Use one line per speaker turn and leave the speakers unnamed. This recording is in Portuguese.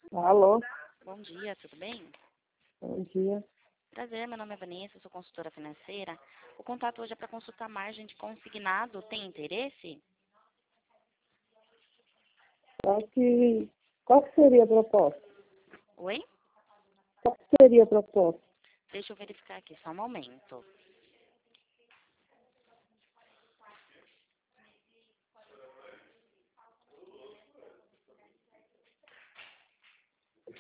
Alô,
Bom dia, tudo bem?
bom dia.
Prazer, meu nome é Vanessa, sou consultora financeira. O contato hoje é para consultar margem de consignado. Tem interesse?
Qual que seria a proposta?
Oi?
Qual que seria a proposta?
Deixa eu verificar aqui, só um momento.